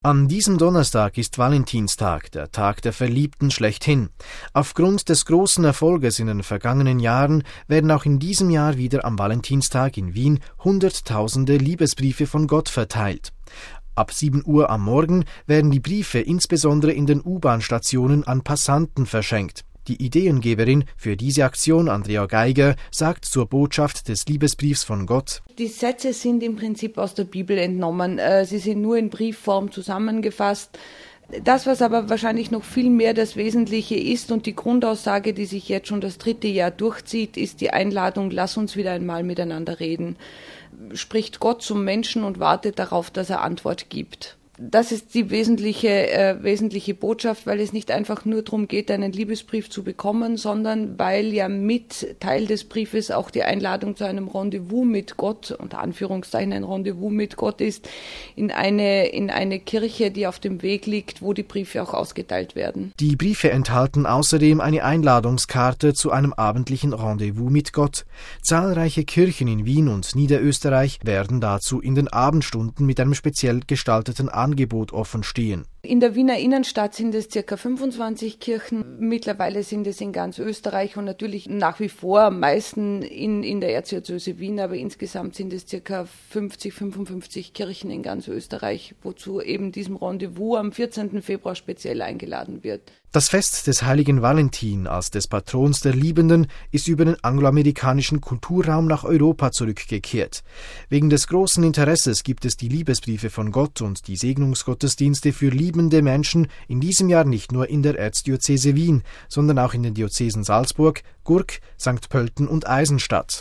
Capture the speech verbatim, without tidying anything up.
An diesem Donnerstag ist Valentinstag, der Tag der Verliebten schlechthin. Aufgrund des großen Erfolges in den vergangenen Jahren werden auch in diesem Jahr wieder am Valentinstag in Wien Hunderttausende Liebesbriefe von Gott verteilt. Ab sieben Uhr am Morgen werden die Briefe insbesondere in den U-Bahn-Stationen an Passanten verschenkt. Die Ideengeberin für diese Aktion, Andrea Geiger, sagt zur Botschaft des Liebesbriefs von Gott: Die Sätze sind im Prinzip aus der Bibel entnommen. Sie sind nur in Briefform zusammengefasst. Das, was aber wahrscheinlich noch viel mehr das Wesentliche ist und die Grundaussage, die sich jetzt schon das dritte Jahr durchzieht, ist die Einladung: Lass uns wieder einmal miteinander reden. Spricht Gott zum Menschen und wartet darauf, dass er Antwort gibt. Das ist die wesentliche, äh, wesentliche Botschaft, weil es nicht einfach nur darum geht, einen Liebesbrief zu bekommen, sondern weil ja mit Teil des Briefes auch die Einladung zu einem Rendezvous mit Gott, unter Anführungszeichen ein Rendezvous mit Gott ist, in eine, in eine Kirche, die auf dem Weg liegt, wo die Briefe auch ausgeteilt werden. Die Briefe enthalten außerdem eine Einladungskarte zu einem abendlichen Rendezvous mit Gott. Zahlreiche Kirchen in Wien und Niederösterreich werden dazu in den Abendstunden mit einem speziell gestalteten Angebot offen stehen. In der Wiener Innenstadt sind es ca. fünfundzwanzig Kirchen, mittlerweile sind es in ganz Österreich und natürlich nach wie vor am meisten in, in der Erzdiözese Wien, aber insgesamt sind es ca. fünfzig, fünfundfünfzig Kirchen in ganz Österreich, wozu eben diesem Rendezvous am vierzehnten Februar speziell eingeladen wird. Das Fest des heiligen Valentin als des Patrons der Liebenden ist über den angloamerikanischen Kulturraum nach Europa zurückgekehrt. Wegen des großen Interesses gibt es die Liebesbriefe von Gott und die Segnungsgottesdienste für liebende Menschen in diesem Jahr nicht nur in der Erzdiözese Wien, sondern auch in den Diözesen Salzburg, Gurk, Sankt Pölten und Eisenstadt.